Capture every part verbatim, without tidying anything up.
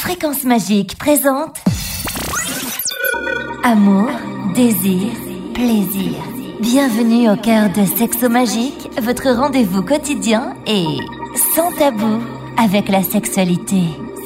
Fréquence Magique présente Amour, désir, plaisir. Bienvenue au cœur de Sexo Magique, votre rendez-vous quotidien et sans tabou avec la sexualité.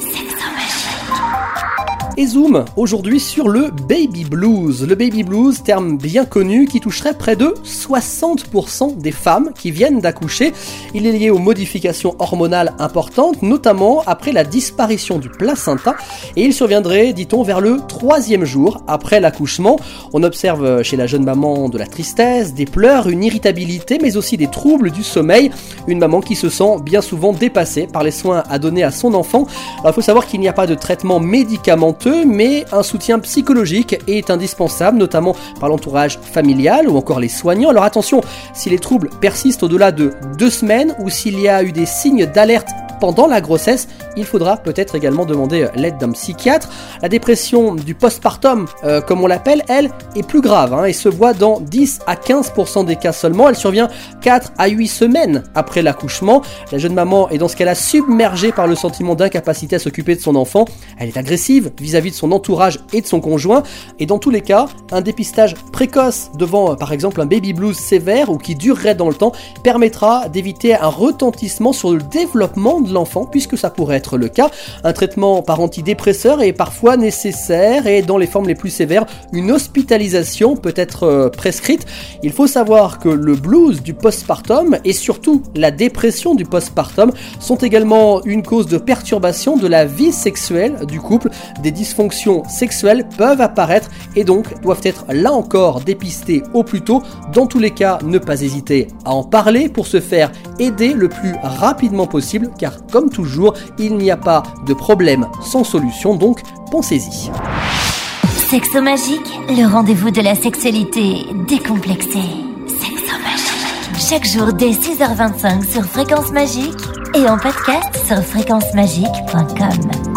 Et zoom aujourd'hui sur le baby blues. Le baby blues, terme bien connu qui toucherait près de soixante pour cent des femmes qui viennent d'accoucher. Il est lié aux modifications hormonales importantes, notamment après la disparition du placenta. Et il surviendrait, dit-on, vers le troisième jour après l'accouchement. On observe chez la jeune maman de la tristesse, des pleurs, une irritabilité, mais aussi des troubles du sommeil. Une maman qui se sent bien souvent dépassée par les soins à donner à son enfant. Alors il faut savoir qu'il n'y a pas de traitement médicamenteux, mais un soutien psychologique est indispensable, notamment par l'entourage familial ou encore les soignants. Alors attention, si les troubles persistent au-delà de deux semaines ou s'il y a eu des signes d'alerte pendant la grossesse, il faudra peut-être également demander l'aide d'un psychiatre. La dépression du postpartum, euh, comme on l'appelle, elle, est plus grave hein, et se voit dans dix à quinze pour cent des cas seulement. Elle survient quatre à huit semaines après l'accouchement. La jeune maman est dans ce cas-là submergée par le sentiment d'incapacité à s'occuper de son enfant. Elle est agressive vis-à-vis de son entourage et de son conjoint. Et dans tous les cas, un dépistage précoce devant par exemple un baby blues sévère ou qui durerait dans le temps permettra d'éviter un retentissement sur le développement de l'enfant, puisque ça pourrait être le cas. Un traitement par antidépresseur est parfois nécessaire et dans les formes les plus sévères, une hospitalisation peut être euh, prescrite. Il faut savoir que le blues du postpartum et surtout la dépression du postpartum sont également une cause de perturbation de la vie sexuelle du couple. Des dysfonctions sexuelles peuvent apparaître et donc doivent être là encore dépistées au plus tôt. Dans tous les cas, ne pas hésiter à en parler pour se faire aider le plus rapidement possible, car comme toujours, il n'y a pas de problème sans solution, donc pensez-y. Sexo Magique, le rendez-vous de la sexualité décomplexée. Sexo Magique. Chaque jour dès six heures vingt-cinq sur Fréquence Magique et en podcast sur fréquence magique point com.